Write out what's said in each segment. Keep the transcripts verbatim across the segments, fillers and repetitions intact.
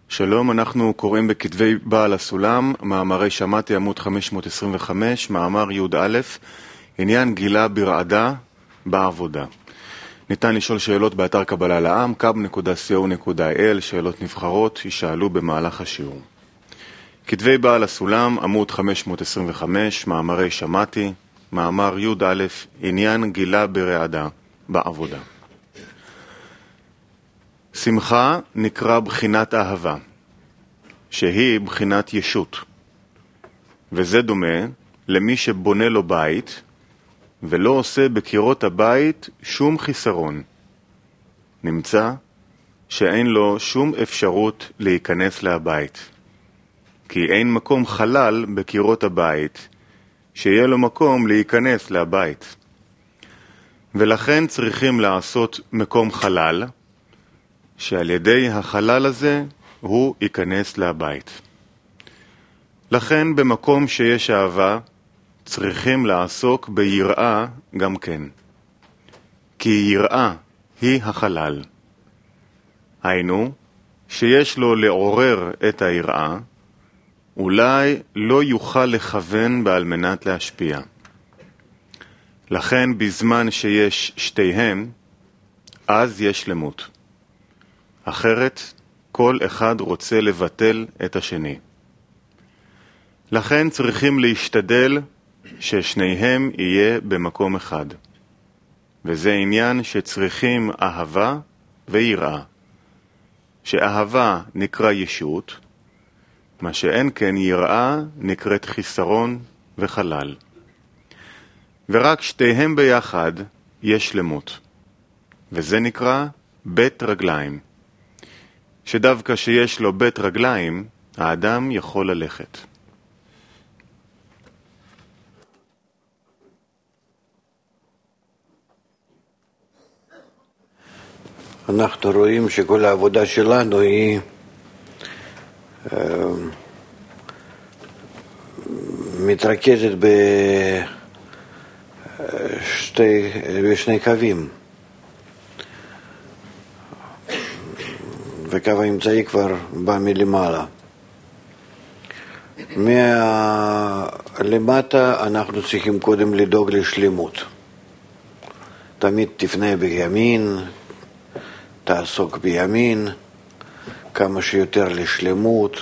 שלום, אנחנו קוראים בכתבי בעל הסולם, מאמרי שמעתי עמוד חמש מאות עשרים וחמש, מאמר י"א, עניין גילה ברעדה בעבודה. ניתן לשאול שאלות באתר קבלה לעם, קאב נקודה סי או נקודה איי אל, שאלות נבחרות יישאלו במהלך השיעור. כתבי בעל הסולם, עמוד חמש מאות עשרים וחמש, מאמרי שמעתי, מאמר י"א, עניין גילה ברעדה בעבודה. שמחה נקרא בחינת אהבה, שהיא בחינת ישות, וזה דומה למי שבונה לו בית ולא עושה בקירות הבית שום חיסרון. נמצא שאין לו שום אפשרות להיכנס לבית, כי אין מקום חלל בקירות הבית שיהיה לו מקום להיכנס לבית, ולכן צריכים לעשות מקום חלל, שעל ידי החלל הזה הוא ייכנס לבית. לכן במקום שיש אהבה צריכים לעסוק ביראה גם כן, כי יראה היא החלל. היינו שיש לו לעורר את היראה, אולי לא יוכל לכוון בעל מנת להשפיע. לכן בזמן שיש שתיהם, אז יש שלמות. אחרת כל אחד רוצה לבטל את השני. לכן צריכים להשתדל ששניהם יהיה במקום אחד. וזה עניין שצריכים אהבה ויראה. שאהבה נקרא ישות, מה שאין כן יראה נקראת חיסרון וחלל. ורק שתיהם ביחד יש שלמות. וזה נקרא בית רגליים. שדווקא שיש לו בית רגליים, האדם יכול ללכת. אנחנו רואים שכל העבודה שלנו היא מתרכזת בשתי, בשני קווים. וקו האמצעי כבר בא מלמעלה. מלמטה אנחנו צריכים קודם לדאוג לשלמות. תמיד תפנה בימין, תעסוק בימין, כמה שיותר לשלמות,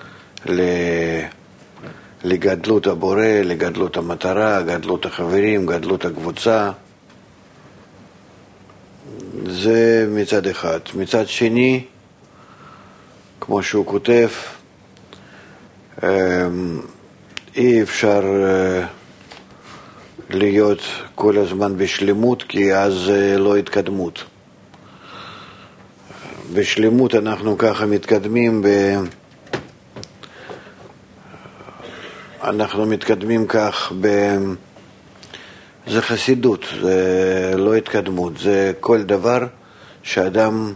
לגדלות הבורא, לגדלות המטרה, גדלות החברים, גדלות הקבוצה. זה מצד אחד. מצד שני, כמו שהוא כותב, אי אפשר להיות כל הזמן בשלמות, כי אז לא התקדמות. בשלמות אנחנו ככה מתקדמים, ב... אנחנו מתקדמים כך, ב... זה חסידות, זה לא התקדמות, זה כל דבר שאדם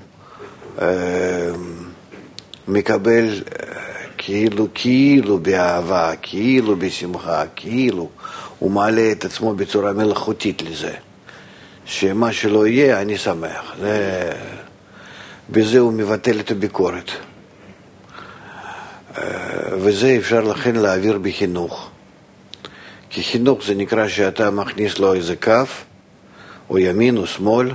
מקבל כאילו, כאילו באהבה, כאילו בשמחה, כאילו הוא מעלה את עצמו בצורה מלאכותית לזה, שמה שלא יהיה אני שמח. זה, בזה הוא מבטל את הביקורת, וזה אפשר לכן להעביר בחינוך, כי חינוך זה נקרא שאתה מכניס לו איזה קו, או ימין או שמאל,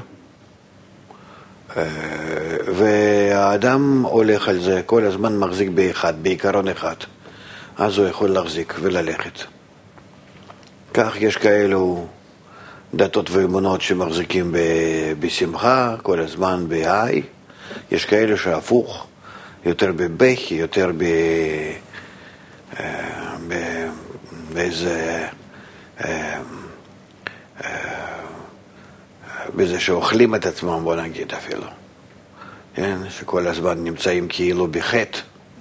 והאדם הולך על זה, כל הזמן מחזיק באחד, בעיקרון אחד, אז הוא יכול להחזיק וללכת. כך יש כאלו דתות ואמונות שמחזיקים בשמחה, כל הזמן בהי, יש כאלו שהפוך, יותר בבכי, יותר ב... באיזה... בזה שאוכלים את עצמם, בוא נגיד אפילו. כן? שכל הזמן נמצאים כאילו בחטא.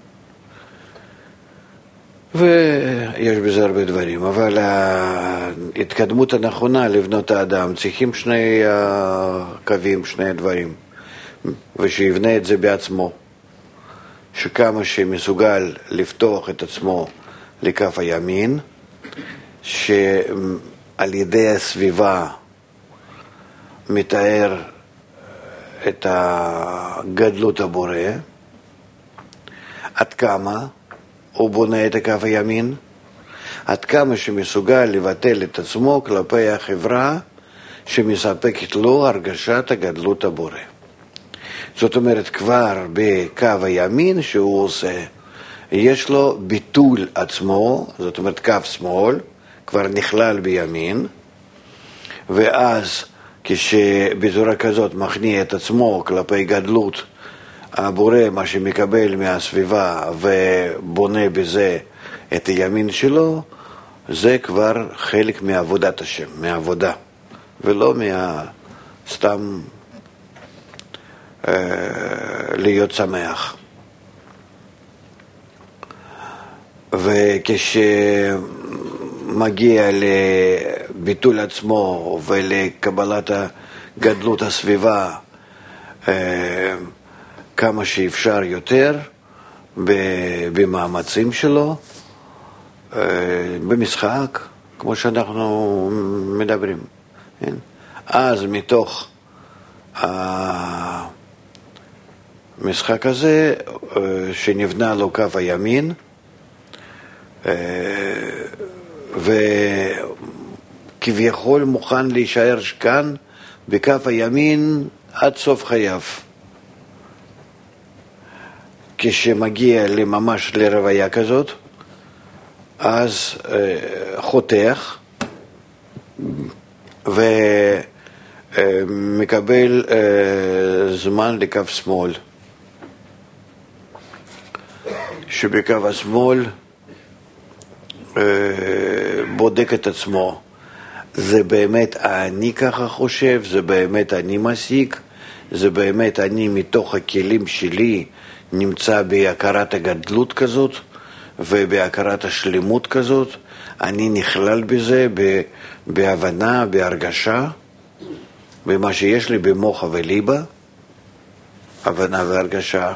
ויש בזה הרבה דברים. אבל ההתקדמות הנכונה לבנות האדם, צריכים שני קווים, שני דברים. ושיבנה את זה בעצמו. שכמה שמסוגל לפתוח את עצמו לקו הימין, שעל ידי הסביבה מתאר את הגדלות הבורא, עד כמה הוא בונה את הקו הימין, עד כמה שמסוגל לבטל את עצמו כלפי החברה שמספקת לו הרגשת הגדלות הבורא. זאת אומרת, כבר בקו הימין שהוא עושה, יש לו ביטול עצמו, זאת אומרת קו שמאל, כבר נכלל בימין, ואז כשבצורה כזאת מכניע את עצמו כלפי גדלות הבורא, מה שמקבל מהסביבה ובונה בזה את הימין שלו, זה כבר חלק מעבודת השם, מעבודה, ולא מהסתם אה, להיות שמח. וכשמגיע לביטול עצמו ולקבלת גדלות הסביבה אה, כמה שאפשר יותר במאמצים שלו, במשחק, כמו שאנחנו מדברים. אז מתוך המשחק הזה, שנבנה לו קו הימין, וכביכול מוכן להישאר כאן בקו הימין עד סוף חייו. כשמגיע לממש לרוויה כזאת, אז חותך ומקבל זמן לקו שמאל, שבקו השמאל בודק את עצמו. זה באמת אני ככה חושב, זה באמת אני משיג, זה באמת אני מתוך הכלים שלי נמצא בהכרת הגדלות כזאת ובהכרת השלמות כזאת, אני נכלל בזה בהבנה, בהרגשה, במה שיש לי במוח וליבה, הבנה והרגשה,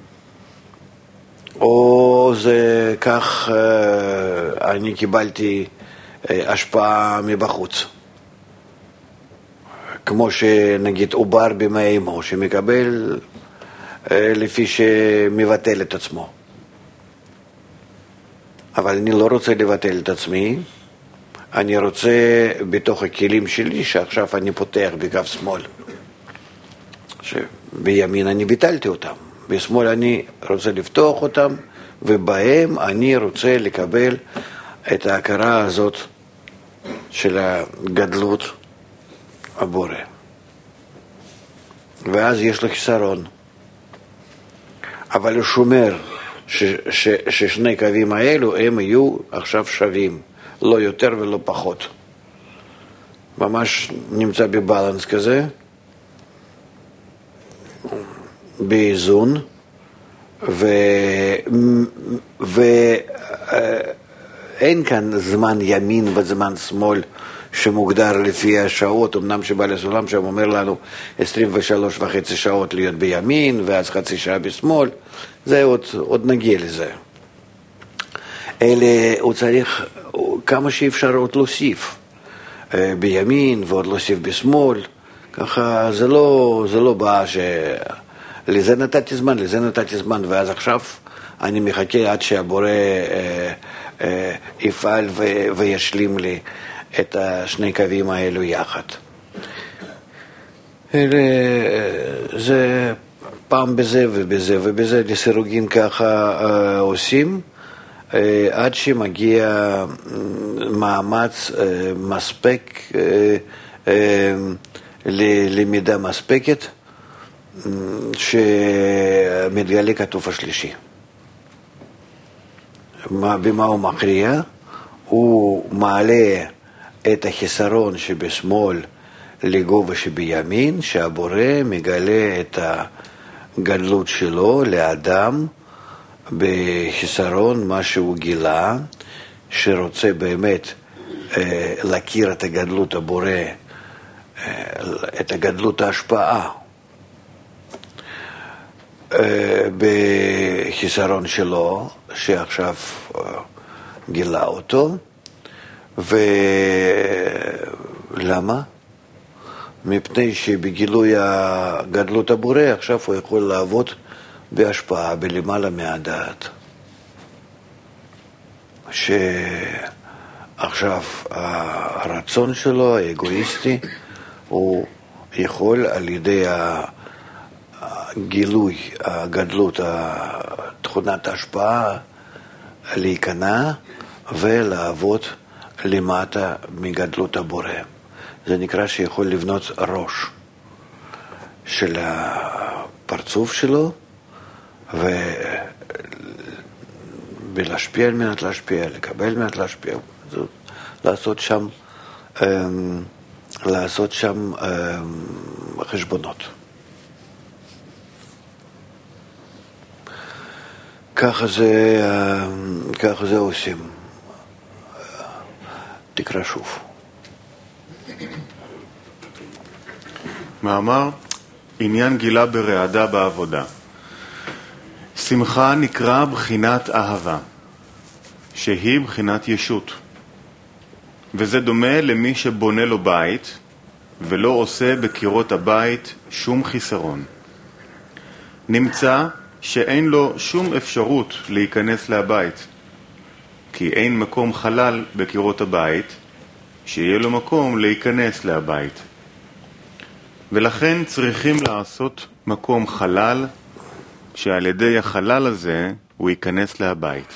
או זה כך אני קיבלתי השפעה מבחוץ, כמו שנגיד עובר במי אמו שמקבל לפי שמבטל את עצמו. אבל אני לא רוצה לבטל את עצמי, אני רוצה בתוך הכלים שלי שעכשיו אני פותח בקו שמאל, שבימין אני ביטלתי אותם, בשמאל אני רוצה לפתוח אותם, ובהם אני רוצה לקבל את ההכרה הזאת של הגדלות הבורא. ואז יש לו חיסרון, אבל הוא שומר ש, ש, ששני קווים האלו הם יהיו עכשיו שווים, לא יותר ולא פחות. ממש נמצא בבלנס כזה, באיזון, ואין כאן זמן ימין וזמן שמאל שמוגדר לפי השעות. אמנם שבעל הסולם שם אומר לנו עשרים ושלוש וחצי שעות להיות בימין ואז חצי שעה בשמאל, זה עוד, עוד נגיע לזה. אלא הוא צריך כמה שאפשר עוד להוסיף בימין ועוד להוסיף בשמאל, ככה זה לא, זה לא בא ש... לזה נתתי זמן, לזה נתתי זמן, ואז עכשיו אני מחכה עד שהבורא אה, אה, יפעל ו... וישלים לי את השני קווים האלו יחד. אלה, זה פעם בזה ובזה ובזה לסירוגין ככה אה, עושים, אה, עד שמגיע מאמץ אה, מספק, אה, אה, ללמידה מספקת, שמתגלה כתוב השלישי. במה הוא מכריע? הוא מעלה את החיסרון שבשמאל לגובה שבימין, שהבורא מגלה את הגדלות שלו לאדם בחיסרון, מה שהוא גילה, שרוצה באמת אה, להכיר את הגדלות הבורא, אה, את הגדלות ההשפעה אה, בחיסרון שלו, שעכשיו אה, גילה אותו. ולמה? מפני שבגילוי הגדלות הבורא עכשיו הוא יכול לעבוד בהשפעה בלמעלה מהדעת, שעכשיו הרצון שלו, האגואיסטי, הוא יכול על ידי הגילוי, הגדלות, תכונת ההשפעה, להיכנע ולעבוד למטה מגדלות הבורא. זה נקרא שיכול לבנות ראש של הפרצוף שלו ולהשפיע על מנת להשפיע, לקבל על מנת להשפיע, לעשות שם לעשות שם חשבונות. ככה זה, ככה זה עושים. תקרא שוב. מאמר, עניין גילה ברעדה בעבודה. שמחה נקרא בחינת אהבה, שהיא בחינת ישות. וזה דומה למי שבונה לו בית, ולא עושה בקירות הבית שום חיסרון. נמצא שאין לו שום אפשרות להיכנס לבית, כי אין מקום חלל בקירות הבית, שיהיה לו מקום להיכנס לבית. ולכן צריכים לעשות מקום חלל, שעל ידי החלל הזה הוא ייכנס לבית.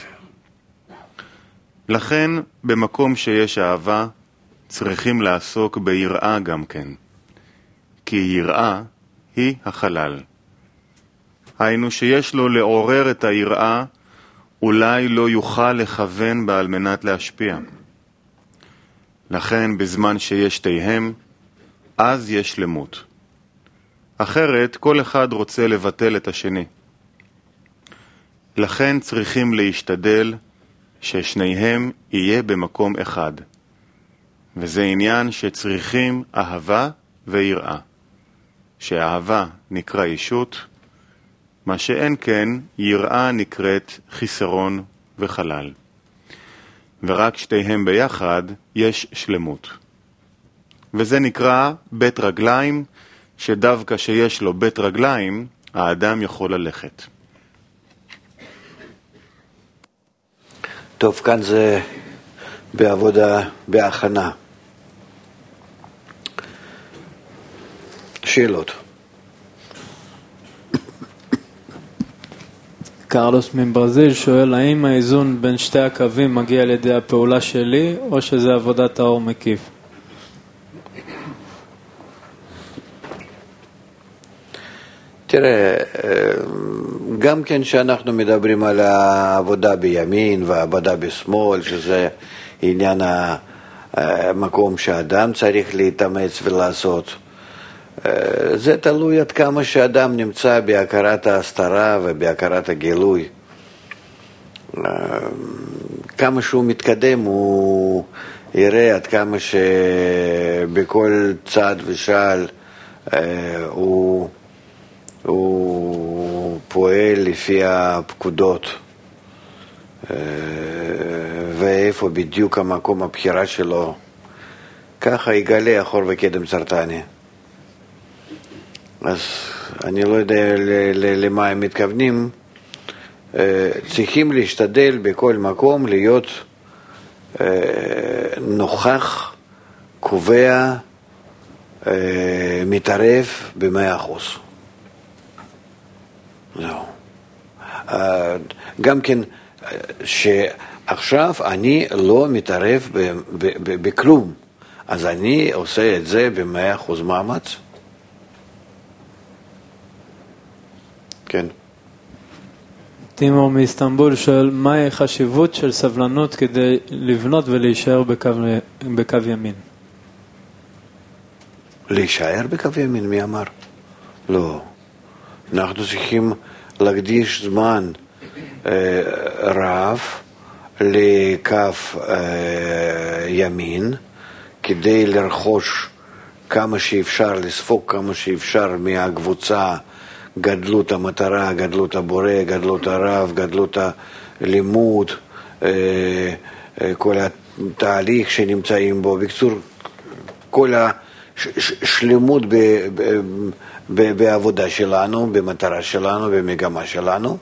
לכן במקום שיש אהבה צריכים לעסוק ביראה גם כן, כי יראה היא החלל. היינו שיש לו לעורר את היראה, אולי לא יוכל לכוון בה על מנת להשפיע. לכן בזמן שיש תיהם, אז יש שלמות. אחרת כל אחד רוצה לבטל את השני. לכן צריכים להשתדל ששניהם יהיה במקום אחד. וזה עניין שצריכים אהבה ויראה. שאהבה נקרא ישות, מה שאין כן יראה נקראת חיסרון וחלל. ורק שתיהם ביחד יש שלמות. וזה נקרא בית רגליים, שדווקא שיש לו בית רגליים, האדם יכול ללכת. טוב, כאן זה בעבודה, בהכנה. שאלות. קרלוס מברזיל שואל, האם האיזון בין שתי הקווים מגיע על ידי הפעולה שלי, או שזה עבודת האור מקיף? תראה, גם כן שאנחנו מדברים על העבודה בימין והעבודה בשמאל, שזה עניין המקום שהאדם צריך להתאמץ ולעשות, זה תלוי עד כמה שאדם נמצא בהכרת ההסתרה ובהכרת הגילוי. כמה שהוא מתקדם הוא יראה עד כמה שבכל צד ושעל הוא, הוא פועל לפי הפקודות, ואיפה בדיוק המקום הבחירה שלו. ככה יגלה אחור וקדם סרטני. אז אני לא יודע למה הם מתכוונים. צריכים להשתדל בכל מקום להיות נוכח, קובע, מתערב במאה אחוז. זהו. גם כן שעכשיו אני לא מתערב בכלום, אז אני עושה את זה במאה אחוז מאמץ. כן. תימור מאיסטנבול שואל, מהי החשיבות של סבלנות כדי לבנות ולהישאר בקו, בקו ימין? להישאר בקו ימין, מי אמר? לא. אנחנו צריכים להקדיש זמן אה, רב לקו אה, ימין, כדי לרכוש כמה שאפשר, לספוג כמה שאפשר מהקבוצה, גדלות המטרה, גדלות הבורא, גדלות הרב, גדלות הלימוד, כל התהליך שנמצאים בו. בקצור, כל ש, ש, שלמות ב, ב, ב, בעבודה שלנו, במטרה שלנו, במגמה שלנו.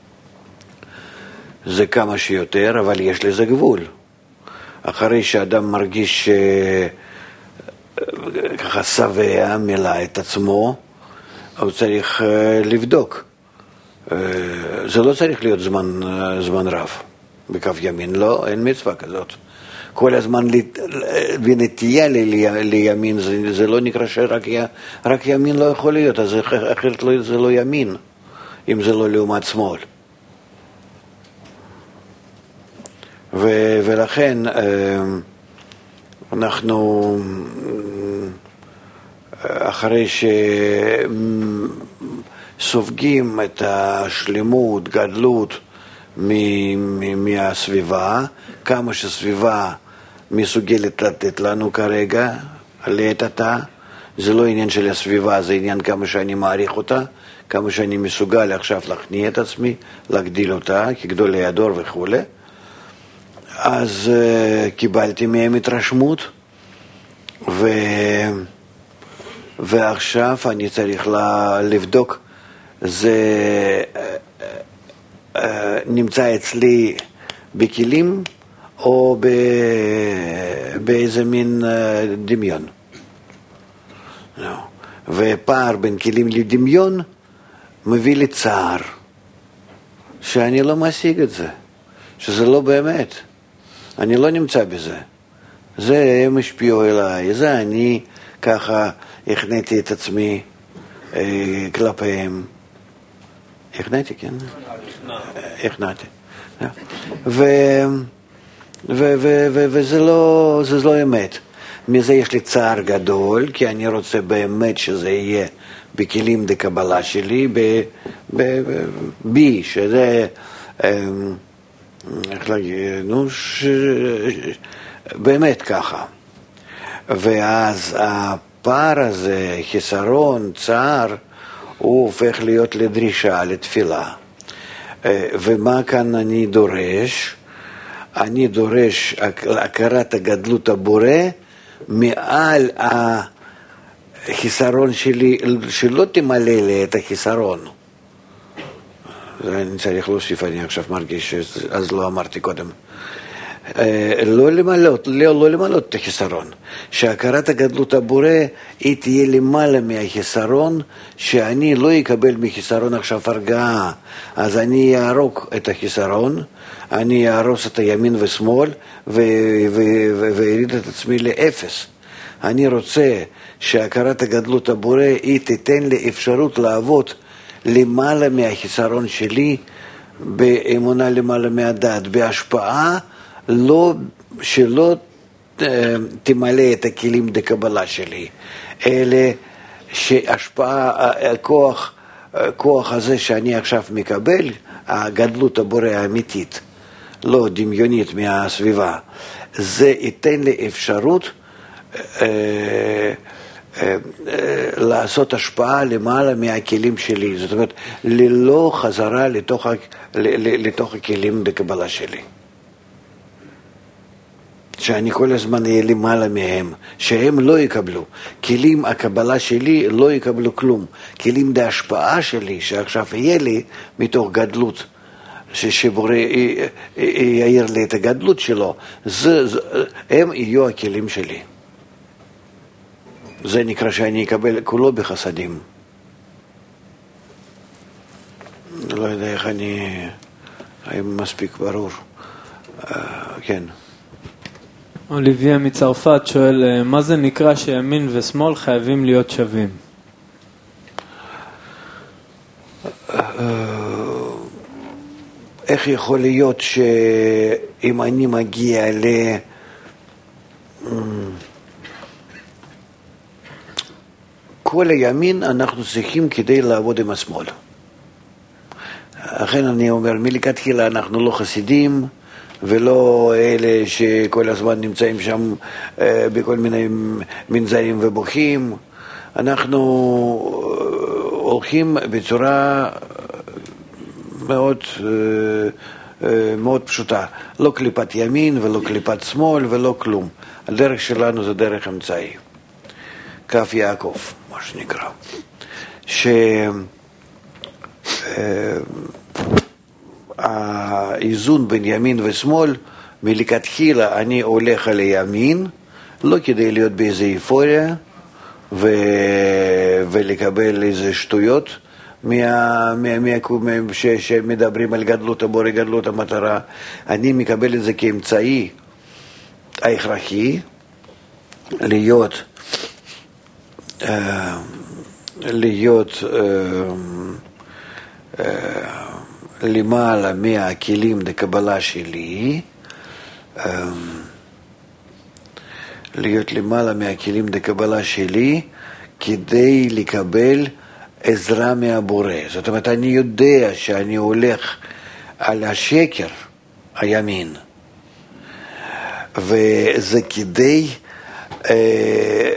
זה כמה שיותר, אבל יש לזה גבול. אחרי שאדם מרגיש ככה שבע, מילא את עצמו, הוא צריך לבדוק. זה לא צריך להיות זמן, זמן רב בקו ימין, לא, אין מצווה כזאת. כל הזמן בנטייה לימין, זה, זה לא נקרא שרק רק ימין לא יכול להיות, אז אחרת לא, זה לא ימין, אם זה לא לעומת שמאל. ו, ולכן אנחנו אחרי שסופגים את השלמות, גדלות מ- מ- מהסביבה, כמה שסביבה מסוגלת לתת לנו כרגע, לעת עתה, זה לא עניין של הסביבה, זה עניין כמה שאני מעריך אותה, כמה שאני מסוגל עכשיו להכניע את עצמי, להגדיל אותה, כגדולי הדור וכו'. אז uh, קיבלתי מהם התרשמות, ו... ועכשיו אני צריך לבדוק, זה uh, uh, נמצא אצלי בכלים או ב... באיזה מין uh, דמיון. No. ופער בין כלים לדמיון מביא לי צער, שאני לא משיג את זה, שזה לא באמת. אני לא נמצא בזה. זה הם השפיעו אליי, זה אני ככה הכנתי את עצמי אה, כלפיהם. הכנתי, כן? הכנתי. ו... ו... ו... ו... וזה לא, זה לא אמת. מזה יש לי צער גדול, כי אני רוצה באמת שזה יהיה בכלים דקבלה שלי, ב... ב... ב... בי, שזה... אה, איך להגיד, נו, ש... באמת ככה. ואז הפער הזה, חיסרון, צער, הוא הופך להיות לדרישה, לתפילה. ומה כאן אני דורש? אני דורש הכרת הגדלות הבורא מעל החיסרון שלי, שלא תמלא לי את החיסרון. אני צריך להוסיף, אני עכשיו מרגיש, אז לא אמרתי קודם. לא למלות, לא, לא למלות את החיסרון. שהכרת הגדלות הבורא היא תהיה למעלה מהחיסרון, שאני לא אקבל מחיסרון עכשיו הרגעה. אז אני אערוק את החיסרון, אני אערוס את הימין ושמאל, ואריד את עצמי לאפס. אני רוצה שהכרת הגדלות הבורא היא תיתן לי אפשרות לעבוד למעלה מהחיסרון שלי, באמונה למעלה מהדעת, בהשפעה לא, שלא תמלא את הכלים דקבלה שלי, אלא שהשפעה, הכוח, הכוח הזה שאני עכשיו מקבל, הגדלות הבורא האמיתית, לא דמיונית מהסביבה, זה ייתן לי אפשרות אה, לעשות השפעה למעלה מהכלים שלי, זאת אומרת, ללא חזרה לתוך, לתוך הכלים דקבלה שלי. שאני כל הזמן אהיה למעלה מהם, שהם לא יקבלו. כלים הקבלה שלי לא יקבלו כלום. כלים בהשפעה שלי, שעכשיו יהיה לי מתוך גדלות, שבורא יעיר לי את הגדלות שלו, זה, זה, הם יהיו הכלים שלי. זה נקרא שאני אקבל כולו בחסדים. לא יודע איך אני... האם מספיק ברור. Uh, כן. אוליביה מצרפת שואל, מה זה נקרא שימין ושמאל חייבים להיות שווים? Uh, איך יכול להיות שאם אני מגיע ל... כל הימין אנחנו צריכים כדי לעבוד עם השמאל. אכן אני אומר, מלכתחילה אנחנו לא חסידים, ולא אלה שכל הזמן נמצאים שם בכל מיני מנזרים ובוכים. אנחנו הולכים בצורה מאוד, מאוד פשוטה. לא קליפת ימין ולא קליפת שמאל ולא כלום. הדרך שלנו זה דרך אמצעי. כף יעקב, מה שנקרא, שהאיזון בין ימין ושמאל, מלכתחילה אני הולך על הימין, לא כדי להיות באיזו איפוריה ו... ולקבל איזה שטויות מה... מה... מה... ש... שמדברים על גדלות הבורא, גדלות המטרה. אני מקבל את זה כאמצעי ההכרחי להיות להיות למעלה מהכלים לקבלה שלי, להיות למעלה מהכלים לקבלה שלי כדי לקבל עזרה מהבורא. זאת אומרת, אני יודע שאני הולך על השקר, הימין, וזה כדי אה,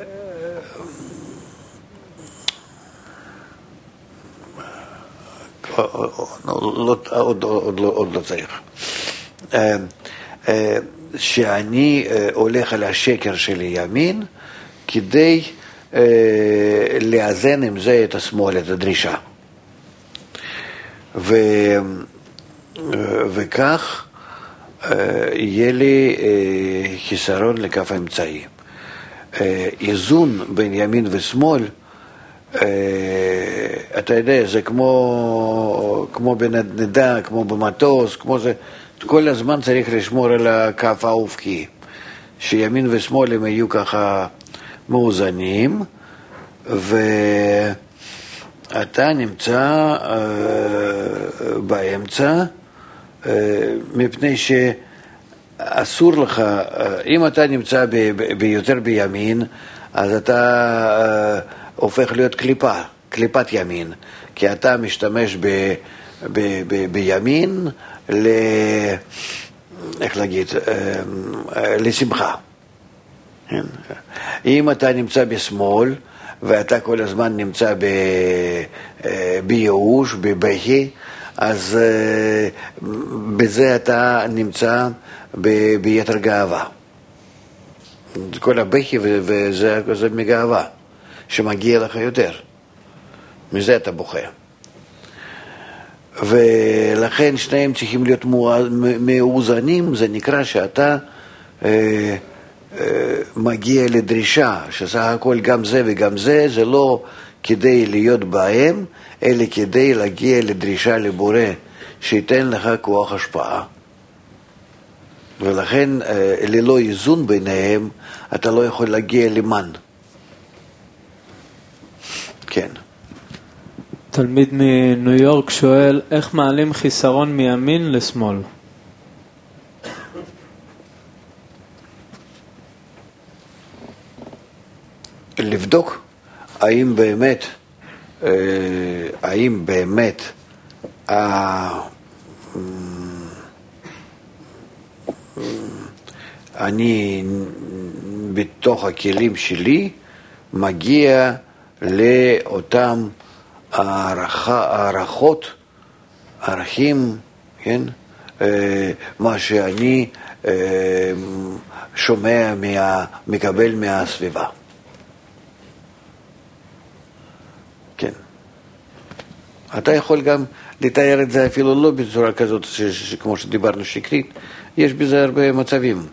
עוד, עוד, עוד, עוד לא צריך. אה, אה, שאני אה, הולך על השקר של הימין כדי אה, לאזן עם זה את השמאל, את הדרישה. ו, אה, וכך אה, יהיה לי אה, חיסרון לכף האמצעי. אה, איזון בין ימין ושמאל, אה, אתה יודע, זה כמו, כמו בנדנדה, כמו במטוס, כמו זה, כל הזמן צריך לשמור על הכף האופקי, שימין ושמאל הם יהיו ככה מאוזנים, ואתה נמצא אה, באמצע, אה, מפני שאסור לך, אה, אם אתה נמצא ב, ב, ביותר בימין, אז אתה אה, הופך להיות קליפה, קליפת ימין, כי אתה משתמש ב, ב, ב, בימין, ל... איך להגיד, לשמחה. אם אתה נמצא בשמאל, ואתה כל הזמן נמצא ב... בייאוש, בבכי, אז בזה אתה נמצא ב... ביתר גאווה. כל הבכי וזה זה מגאווה, שמגיע לך יותר. מזה אתה בוכה. ולכן שניהם צריכים להיות מאוזנים, זה נקרא שאתה אה, אה, מגיע לדרישה, שסך הכל גם זה וגם זה, זה לא כדי להיות בהם, אלא כדי להגיע לדרישה לבורא, שייתן לך כוח השפעה. ולכן אה, ללא איזון ביניהם, אתה לא יכול להגיע למן. כן. תלמיד מניו יורק שואל, איך מעלים חיסרון מימין לשמאל? לבדוק האם באמת, האם באמת אני בתוך הכלים שלי מגיע לאותם הערכות, ערכים, כן? מה שאני שומע, מקבל מהסביבה. כן. אתה יכול גם לתאר את זה אפילו לא בצורה כזאת, כמו שדיברנו שקרית, יש בזה הרבה מצבים.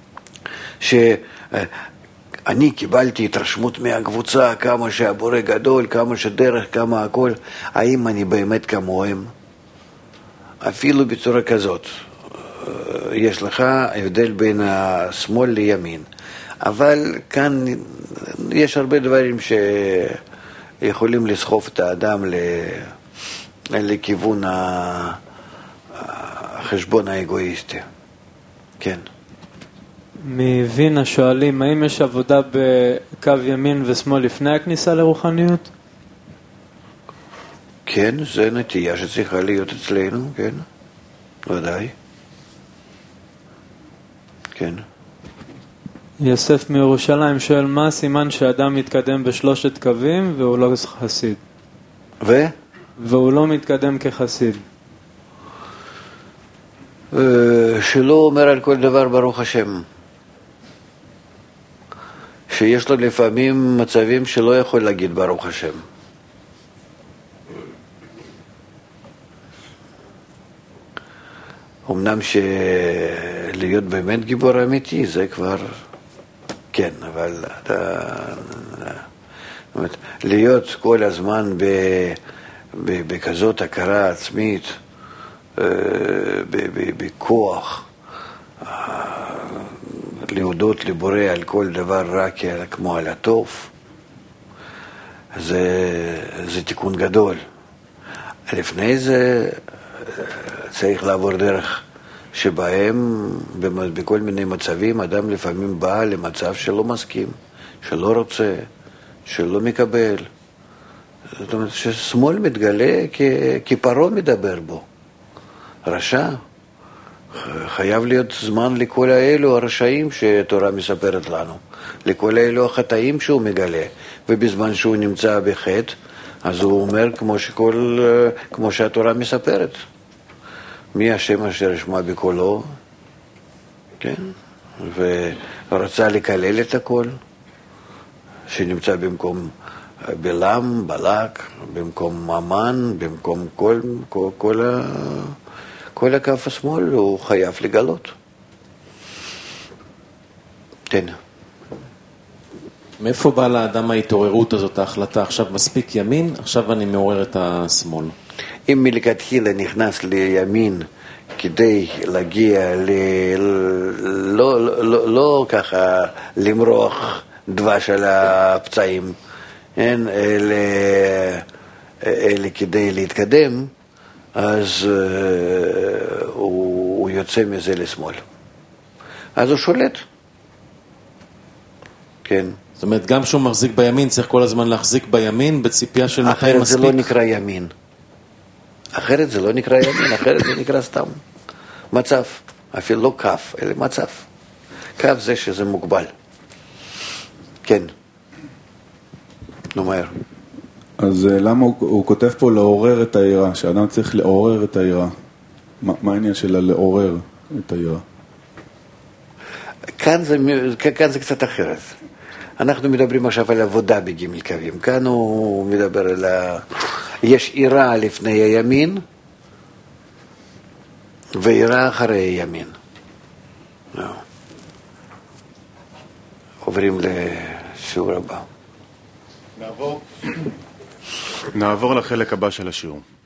שאני קיבלתי התרשמות מהקבוצה, כמה שהבורא גדול, כמה שדרך, כמה הכל, האם אני באמת כמוהם? אפילו בצורה כזאת. יש לך הבדל בין השמאל לימין. אבל כאן יש הרבה דברים שיכולים לסחוף את האדם לכיוון החשבון האגואיסטי. כן. מווינה שואלים, האם יש עבודה בקו ימין ושמאל לפני הכניסה לרוחניות? כן, זה נטייה שצריכה להיות אצלנו, כן, ודאי. כן. יוסף מירושלים שואל, מה הסימן שאדם מתקדם בשלושת קווים והוא לא חסיד? ו? והוא לא מתקדם כחסיד. שלא אומר על כל דבר ברוך השם. שיש לו לפעמים מצבים שלא יכול להגיד ברוך השם. אמנם שלהיות באמת גיבור אמיתי זה כבר כן, אבל אתה, זאת אומרת, להיות כל הזמן ב, ב, בכזאת הכרה עצמית, ב, ב, בכוח, להודות לבורא על כל דבר רק כמו על הטוב, זה, זה תיקון גדול. לפני זה צריך לעבור דרך שבהם בכל מיני מצבים אדם לפעמים בא למצב שלא מסכים, שלא רוצה, שלא מקבל. זאת אומרת ששמאל מתגלה כפרעה מדבר בו. רשע. חייב להיות זמן לכל האלו הרשעים שהתורה מספרת לנו, לכל האלו החטאים שהוא מגלה, ובזמן שהוא נמצא בחטא, אז הוא אומר כמו, שכל, כמו שהתורה מספרת. מי השם אשר ישמע בקולו, כן? ורצה לקלל את הכל, שנמצא במקום בלם, בלק, במקום אמן, במקום כל, כל, כל ה... כל הקו השמאל הוא חייב לגלות. כן. מאיפה בא לאדם ההתעוררות הזאת, ההחלטה? עכשיו מספיק ימין, עכשיו אני מעורר את השמאל. אם מלכתחילה נכנס לימין כדי להגיע ל... לא, לא, לא, לא ככה למרוח דבש על הפצעים, אין, אלא, אלא כדי להתקדם, אז uh, הוא, הוא יוצא מזה לשמאל. אז הוא שולט. כן. זאת אומרת, גם שהוא מחזיק בימין, צריך כל הזמן להחזיק בימין, בציפייה של מתי מספיק. אחרת זה לא נקרא ימין. אחרת זה לא נקרא ימין, אחרת זה נקרא סתם מצב. אפילו לא כף, אלא מצב. כף זה שזה מוגבל. כן. נו, מהר. אז למה הוא, הוא כותב פה לעורר את העירה, שאדם צריך לעורר את העירה? מה, מה העניין שלה לעורר את העירה? כאן זה, כאן זה קצת אחרת. אנחנו מדברים עכשיו על עבודה בגימל קווים. כאן הוא מדבר על ה... יש עירה לפני הימין ועירה אחרי הימין. לא. עוברים לשיעור הבא. נעבור, נעבור לחלק הבא של השיעור.